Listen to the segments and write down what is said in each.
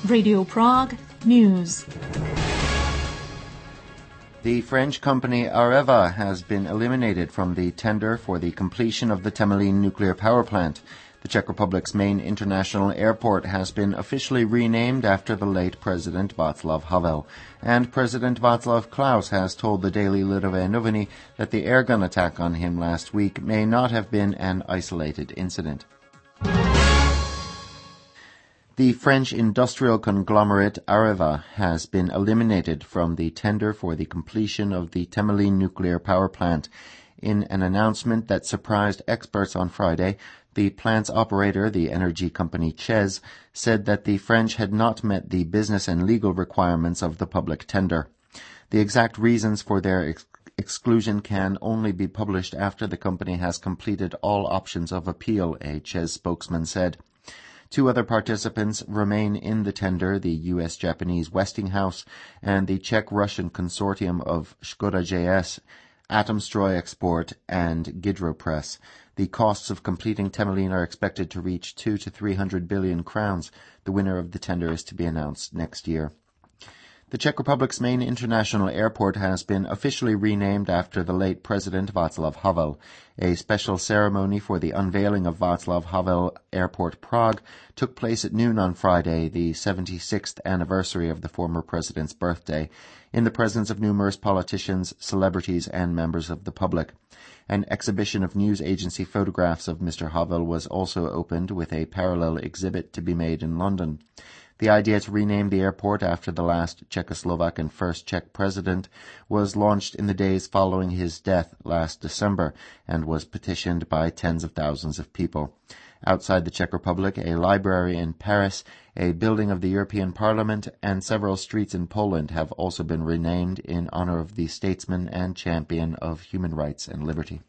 Radio Prague News. The French company Areva has been eliminated from the tender for the completion of the Temelín nuclear power plant. The Czech Republic's main international airport has been officially renamed after the late President Václav Havel, and President Václav Klaus has told the daily Lidové noviny that the airgun attack on him last week may not have been an isolated incident. The French industrial conglomerate Areva has been eliminated from the tender for the completion of the Temelín nuclear power plant. In an announcement that surprised experts on Friday, the plant's operator, the energy company ČEZ, said that the French had not met the business and legal requirements of the public tender. The exact reasons for their exclusion can only be published after the company has completed all options of appeal, a ČEZ spokesman said. Two other participants remain in the tender, the U.S.-Japanese Westinghouse and the Czech-Russian consortium of Škoda JS, Atomstrojexport, and Gidropress. The costs of completing Temelín are expected to reach 200 to 300 billion crowns. The winner of the tender is to be announced next year. The Czech Republic's main international airport has been officially renamed after the late President Václav Havel. A special ceremony for the unveiling of Václav Havel Airport Prague took place at noon on Friday, the 76th anniversary of the former president's birthday, in the presence of numerous politicians, celebrities, and members of the public. An exhibition of news agency photographs of Mr. Havel was also opened, with a parallel exhibit to be made in London. The idea to rename the airport after the last Czechoslovak and first Czech president was launched in the days following his death last December and was petitioned by tens of thousands of people. Outside the Czech Republic, a library in Paris, a building of the European Parliament, and several streets in Poland have also been renamed in honor of the statesman and champion of human rights and liberty.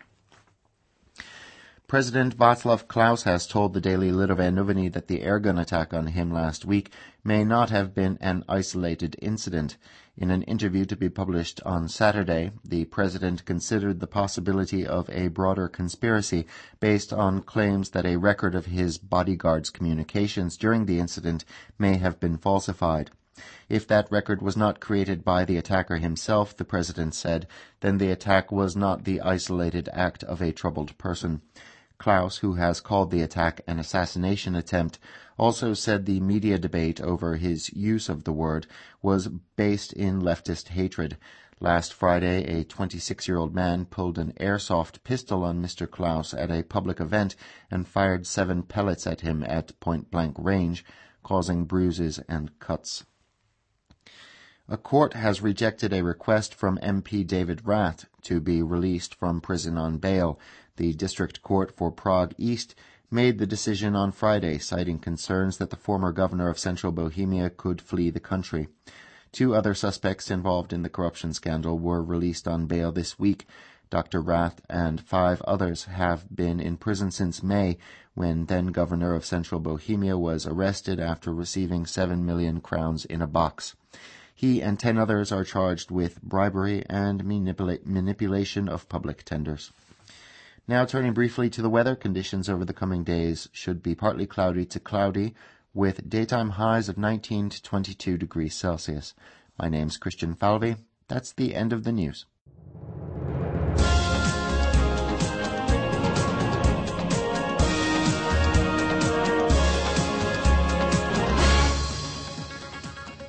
President Václav Klaus has told the daily Lidové noviny that the airgun attack on him last week may not have been an isolated incident. In an interview to be published on Saturday, the president considered the possibility of a broader conspiracy based on claims that a record of his bodyguard's communications during the incident may have been falsified. If that record was not created by the attacker himself, the president said, then the attack was not the isolated act of a troubled person. Klaus, who has called the attack an assassination attempt, also said the media debate over his use of the word was based in leftist hatred. Last Friday, a 26-year-old man pulled an airsoft pistol on Mr. Klaus at a public event and fired 7 pellets at him at point-blank range, causing bruises and cuts. A court has rejected a request from MP David Rath to be released from prison on bail. The District Court for Prague East made the decision on Friday, citing concerns that the former governor of Central Bohemia could flee the country. 2 other suspects involved in the corruption scandal were released on bail this week. Dr. Rath and 5 others have been in prison since May, when then-governor of Central Bohemia was arrested after receiving 7 million crowns in a box. He and 10 others are charged with bribery and manipulation of public tenders. Now turning briefly to the weather, conditions over the coming days should be partly cloudy to cloudy, with daytime highs of 19 to 22 degrees Celsius. My name's Christian Falvey. That's the end of the news.